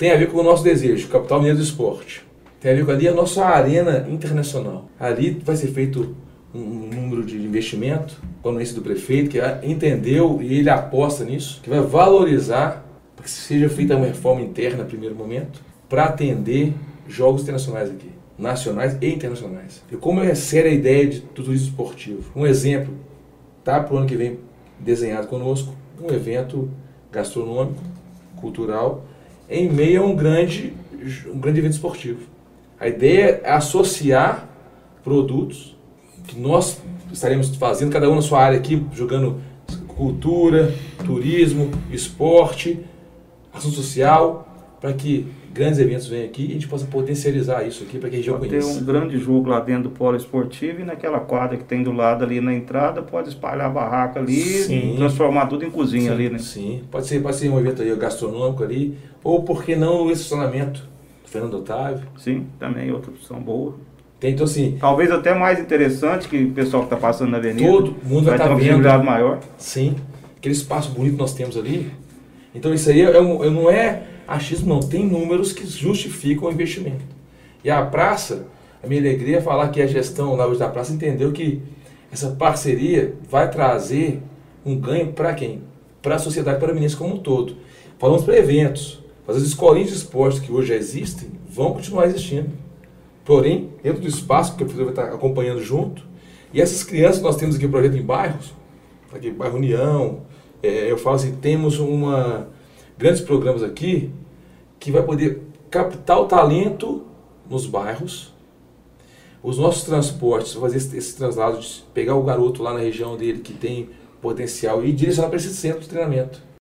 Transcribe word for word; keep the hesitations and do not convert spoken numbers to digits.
tem a ver com o nosso desejo, Capital Mineiro do Esporte. Tem a ver com ali a nossa arena internacional. Ali vai ser feito um, um número de investimento, com a anuência do prefeito, que entendeu e ele aposta nisso, que vai valorizar para que seja feita uma reforma interna no primeiro momento, para atender jogos internacionais aqui, nacionais e internacionais. E como é séria a ideia de, do turismo esportivo. Um exemplo, tá para o ano que vem desenhado conosco, um evento gastronômico, cultural, em meio a um grande, um grande evento esportivo. A ideia é associar produtos que nós estaremos fazendo, cada um na sua área aqui, jogando cultura, turismo, esporte, ação social, para que grandes eventos venham aqui e a gente possa potencializar isso aqui para que a região conheça. Pode ter um grande jogo lá dentro do polo esportivo e naquela quadra que tem do lado ali na entrada, pode espalhar a barraca ali, sim, transformar tudo em cozinha, sim, ali, né? Sim, pode ser, pode ser um evento aí gastronômico ali, ou por que não no estacionamento do Fernando Otávio. Sim, também outra opção boa. Tem, então assim... Talvez até mais interessante que o pessoal que está passando na avenida. Todo mundo vai estar tá vendo. Um maior. Sim, aquele espaço bonito que nós temos ali. Então isso aí é, é, não é achismo, não. Tem números que justificam o investimento. E a praça, a minha alegria é falar que a gestão lá hoje da praça entendeu que essa parceria vai trazer um ganho para quem? Para a sociedade paraminense como um todo. Falamos para eventos, mas as escolinhas de esporte que hoje já existem vão continuar existindo. Porém, dentro do espaço que a professora vai estar acompanhando junto, e essas crianças que nós temos aqui, projeto em bairros, aqui bairro União, é, eu falo assim, temos uma, grandes programas aqui que vai poder captar o talento nos bairros, os nossos transportes, fazer esse, esse translado, de pegar o garoto lá na região dele que tem potencial e direcionar para esse centro de treinamento.